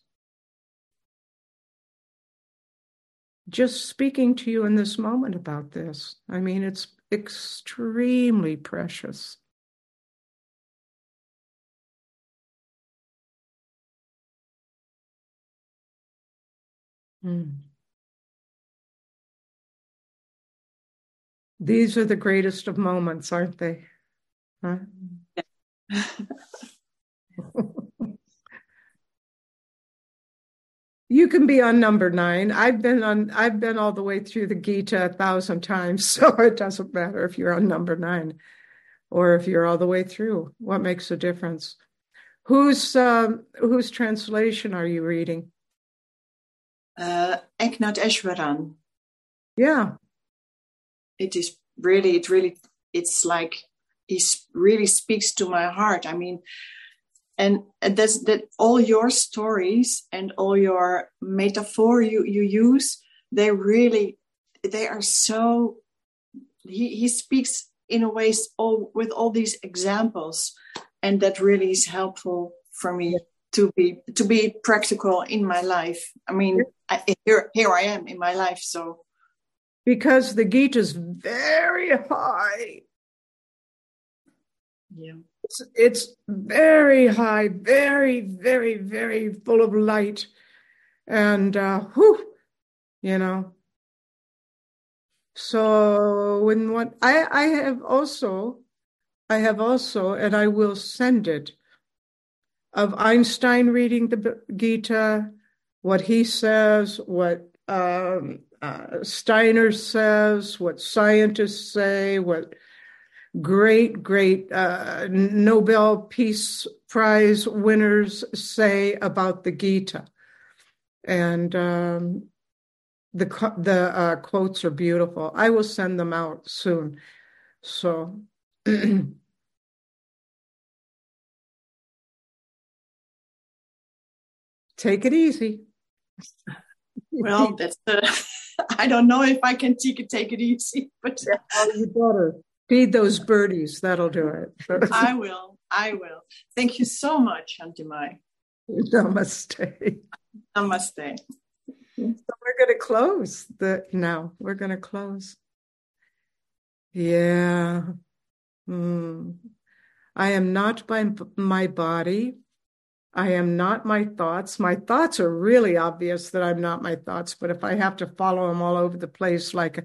Just speaking to you in this moment about this, I mean, it's extremely precious. These are the greatest of moments, aren't they? Huh? You can be on number 9. I've been all the way through the Gita 1,000 times, so it doesn't matter if you're on number 9 or if you're all the way through. What makes a difference? Whose translation are you reading? Eknath Easwaran. Yeah. It's like he really speaks to my heart. I mean, and that's that all your stories and all your metaphor you use, they are so, he speaks in a way with all these examples, and that really is helpful for me to be practical in my life. I mean, here I am in my life, so. Because the Gita is very high. Yeah. It's very high, very, very, very full of light. And, So when what I have also, and I will send it, of Einstein reading the Gita, what he says, what Steiner says, what scientists say, what great Nobel Peace Prize winners say about the Gita. And the quotes are beautiful. I will send them out soon. So take it easy. Well, that's I don't know if I can take it easy, but you better feed those birdies. That'll do it. I will. Thank you so much, Shantimai. Namaste. Namaste. So we're going to close now. We're going to close. Yeah. I am not my body. I am not my thoughts. My thoughts are really obvious that I'm not my thoughts, but if I have to follow them all over the place like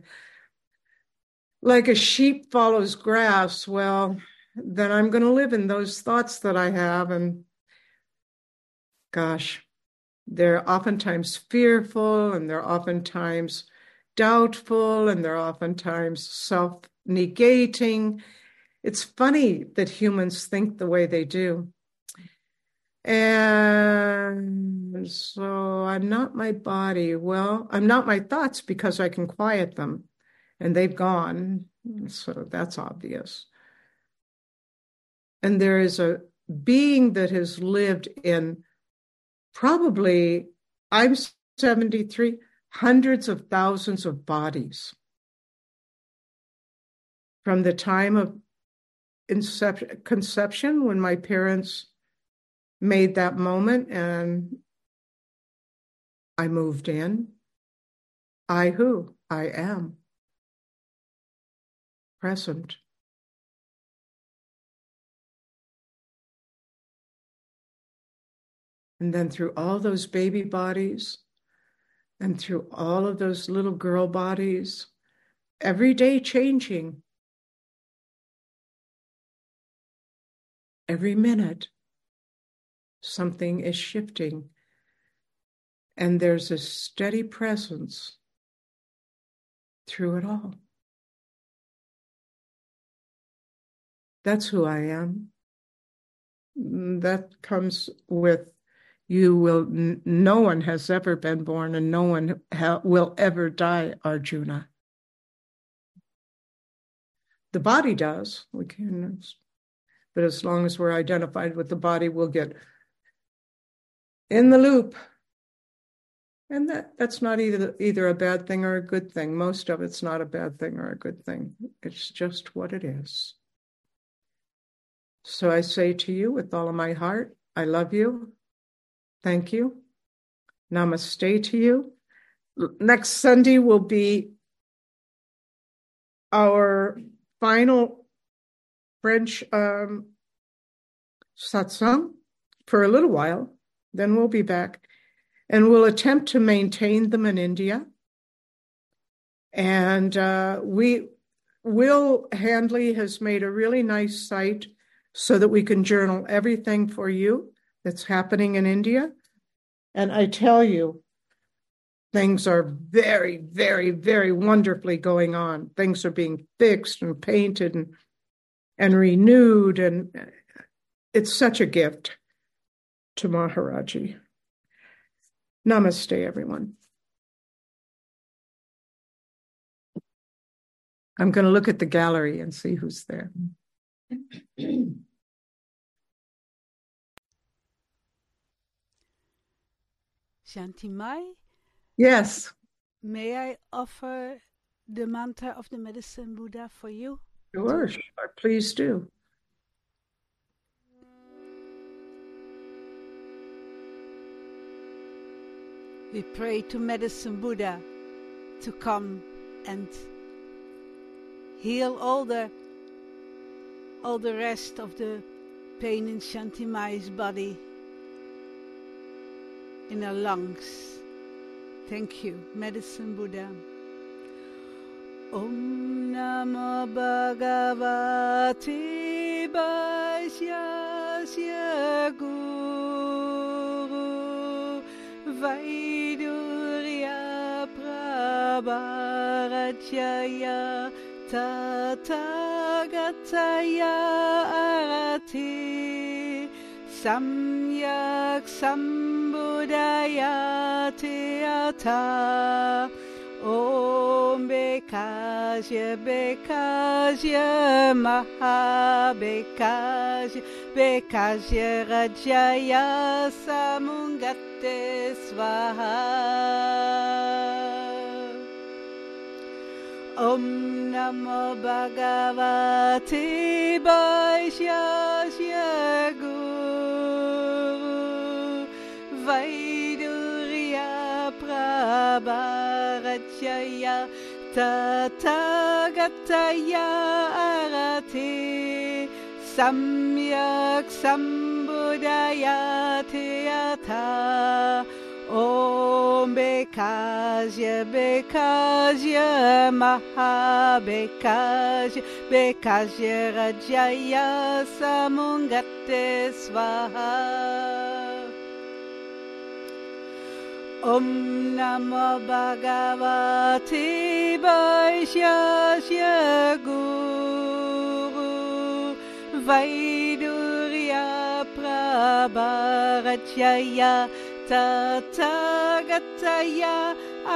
a sheep follows grass, well, then I'm going to live in those thoughts that I have. And gosh, they're oftentimes fearful, and they're oftentimes doubtful, and they're oftentimes self-negating. It's funny that humans think the way they do. And so I'm not my body. Well, I'm not my thoughts because I can quiet them, and they've gone. So that's obvious. And there is a being that has lived in probably, I'm 73, hundreds of thousands of bodies. From the time of conception, when my parents made that moment and I moved in, I am present. And then through all those baby bodies and through all of those little girl bodies, every day changing. every minute, something is shifting, and there's a steady presence through it all. That's who I am. That comes with no one has ever been born and no one will ever die, Arjuna. The body does. We can, but as long as we're identified with the body, we'll get in the loop. And that's not either a bad thing or a good thing. Most of it's not a bad thing or a good thing. It's just what it is. So I say to you with all of my heart, I love you. Thank you. Namaste to you. Next Sunday will be our final French satsang for a little while. Then we'll be back. And we'll attempt to maintain them in India. And Will Handley has made a really nice site so that we can journal everything for you that's happening in India. And I tell you, things are very, very, very wonderfully going on. Things are being fixed and painted and renewed. And it's such a gift to Maharaji. Namaste, everyone. I'm going to look at the gallery and see who's there. Shantimai? Yes. May I offer the mantra of the Medicine Buddha for you? Sure, please do. We pray to Medicine Buddha to come and heal all the rest of the pain in Shantimai's body, in her lungs. Thank you, Medicine Buddha. Om Namo Bhagavate Vaishyasya Guru Vaidurya Prabharachaya Tathagataya Arati Samyak Sambuddhaya Teata Om Bekasya Bekasya Maha Bekasya Rajaya Samungate Swaha Om Namo Bhagavate Vaishyasya Guru Vaidurya Prabharachaya Tathagataya Arati Samyak Sambuddhaya Teata Om Bekasya Bekasya Maha Bekasya Rajaya Samungate Swaha Om Namo Bhagavate Vaishyasya Guru Vaidurya Prabharachaya Tathagataya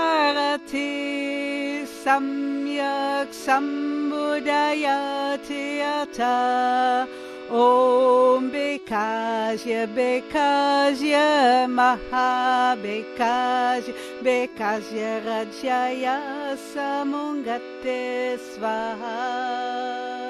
Arati Samyak Sambuddhaya Teata Om Bekasya Bekasya Maha Bekasya Rajaya Samungate Swaha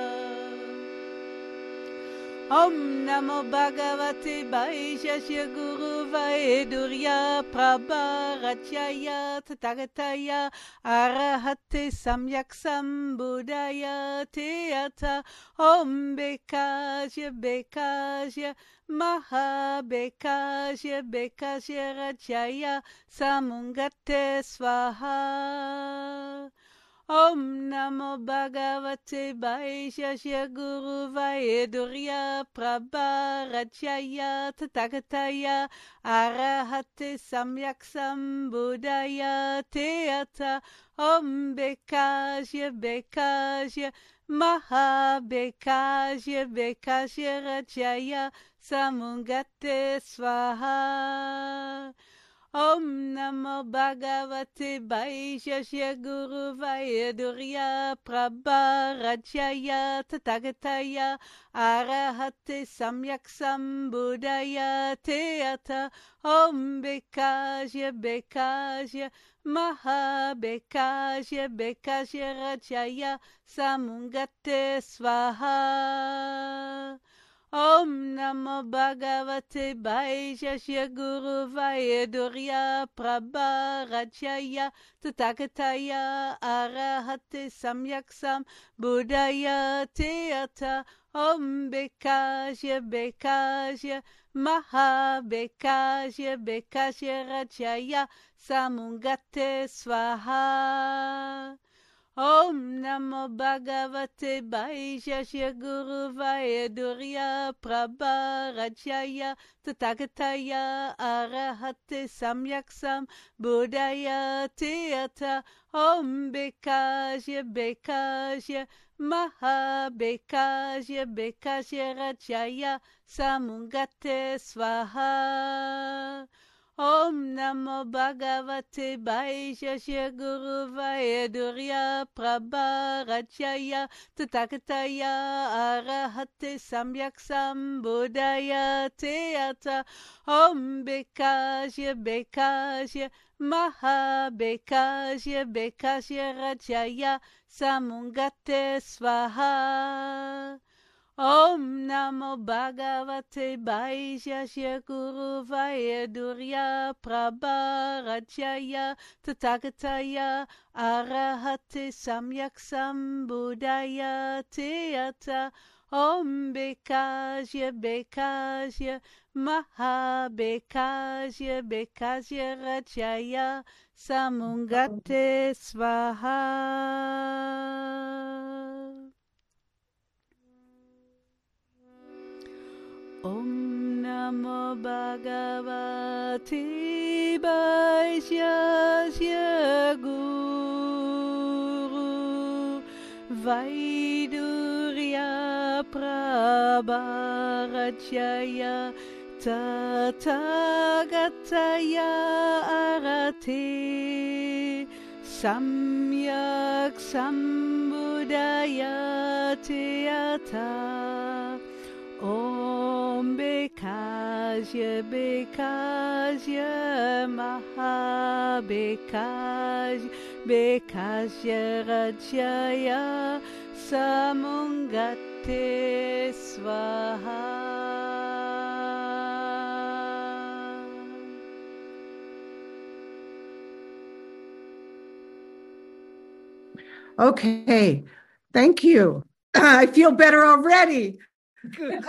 Om Namo Bhagavate Vaishyasya Guru Vaidurya Prabharachaya Tathagataya Arahate Samyak Sambuddhaya Teata Om Bekasya Bekasya Maha Bekasya Rajaya Samungate Swaha Om Namo Bhagavate Vaishya Guru Vaidurya Prabharachaya Tathagataya Arahate Samyak Sambuddhaya Teata Om Bekashya Bekashya Maha Bekashya Bekashya Rachaya Samungate Swaha. Om Namo Bhagavate Vaishya Guru Vaidurya Prabharachaya Tathagataya Arahate Samyak Sambuddhaya Teata Om Bekashya Bekashya Maha Bekashya Bekashya Rachaya Samungate Swaha. Om Namo Bhagavate Vaishya Guru Vaidurya Prabharachaya Tathagataya Arahate Samyak Sambuddhaya Teata Om Bekashya Bekashya Maha Bekashya Bekashya Rachaya Samungate Swaha. Om Namo Bhagavate Vaishya Guru Vaidurya Prabharachaya Tathagataya Arahate Samyak Sambuddhaya Teata Om Bekashya Bekashya Maha Bekashya Bekashya Rachaya Samungate Swaha. Om Namo Bhagavate Vaishya Guru Vaidurya Prabharachaya Tathagataya Arahate Samyak Sambuddhaya Teata Om Bekashya Bekashya Maha Bekashya Bekashya Rachaya Samungate Swaha. Om Namo Bhagavate Vaishya Guru Vaidurya Prabharachaya Tathagataya Arahate Samyak Sambuddhaya Teata Om Bekashya Bekashya Maha Bekashya Bekashya Rachaya Samungate Swaha. Om Namo Bhagavate Vaishya Guru Vaidurya Prabharachaya Tathagataya Arahate Samyak Sambuddhaya Teata Om Bekashya Bekashya Maha Bekashya Bekashya Rachaya Samungate Swaha. Okay, thank you. I feel better already. Good.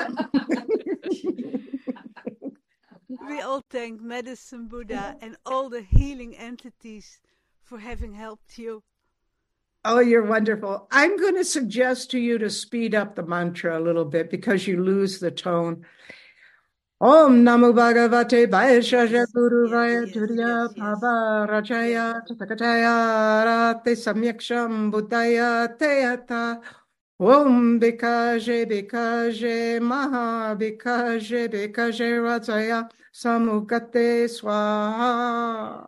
We all thank Medicine Buddha and all the healing entities for having helped you. Oh, you're wonderful. I'm going to suggest to you to speed up the mantra a little bit because you lose the tone. Om Namo Bhagavate Vaishya Guru Vaidurya Prabharachaya Tathagataya Arahate Samyak Sambuddhaya Teata Om Bekashya Bekashya Maha Bekashya Bekashya Rachaya Samungate Swaha.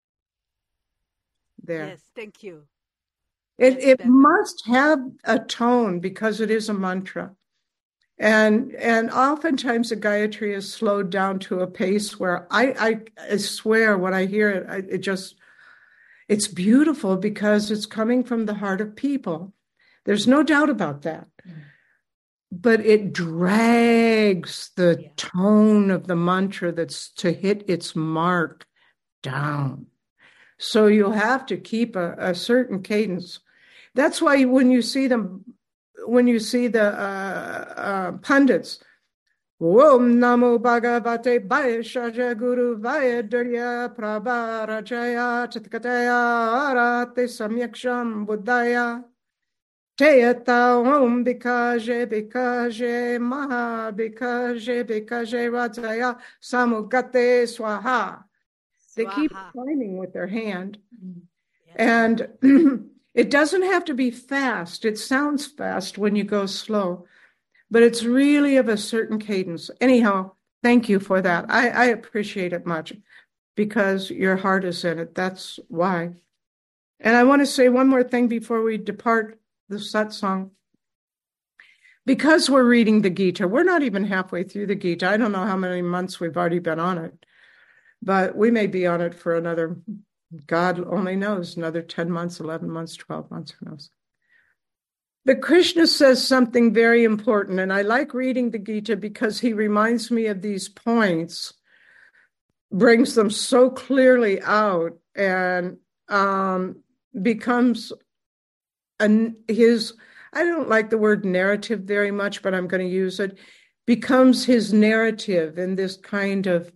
There. Yes, thank you. It must have a tone because it is a mantra. And oftentimes the Gayatri is slowed down to a pace where I swear when I hear it, it's beautiful because it's coming from the heart of people. There's no doubt about that. But it drags the tone of the mantra that's to hit its mark down. So you'll have to keep a certain cadence. That's why when you see the pundits, Om Namo Bhagavate Vaishaja Guru Vayadurya Prabharajaya Chitkataya Arate Samyaksham Buddhaya Teyata Om Bikaje Maha Bikaje Rajaya Samugate Swaha. They keep climbing with their hand. And it doesn't have to be fast. It sounds fast when you go slow, but it's really of a certain cadence. Anyhow, thank you for that. I appreciate it much because your heart is in it. That's why. And I want to say one more thing before we depart the satsang. Because we're reading the Gita, we're not even halfway through the Gita. I don't know how many months we've already been on it, but we may be on it for another, God only knows, another 10 months, 11 months, 12 months, who knows. But Krishna says something very important, and I like reading the Gita because he reminds me of these points, brings them so clearly out, and becomes his, I don't like the word narrative very much, but I'm going to use it, becomes his narrative in this kind of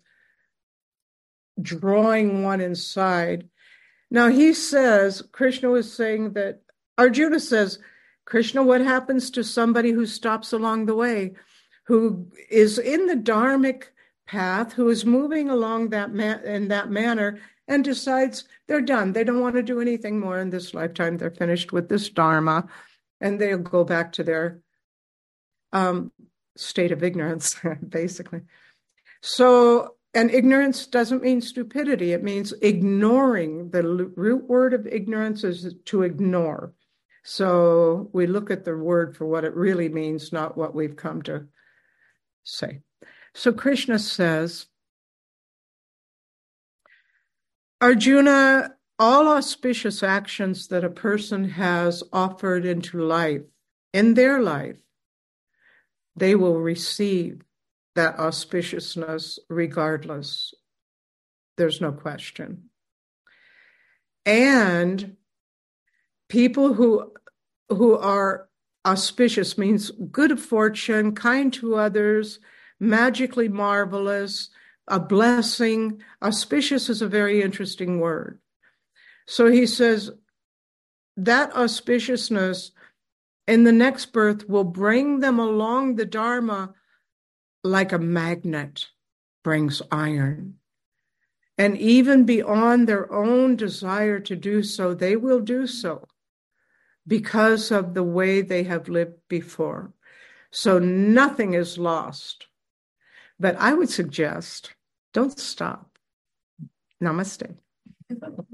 drawing one inside. Now he says, Krishna was saying that, Arjuna says, Krishna, what happens to somebody who stops along the way, who is in the dharmic path, who is moving along in that manner and decides they're done. They don't want to do anything more in this lifetime. They're finished with this dharma and they'll go back to their state of ignorance, basically. So, and ignorance doesn't mean stupidity. It means ignoring. The root word of ignorance is to ignore. So we look at the word for what it really means, not what we've come to say. So Krishna says, Arjuna, all auspicious actions that a person has offered into life, in their life, they will receive that auspiciousness regardless. There's no question. And people who are auspicious means good fortune, kind to others, magically marvelous, a blessing. Auspicious is a very interesting word. So he says that auspiciousness in the next birth will bring them along the Dharma like a magnet brings iron. And even beyond their own desire to do so, they will do so because of the way they have lived before. So nothing is lost. But I would suggest, don't stop. Namaste.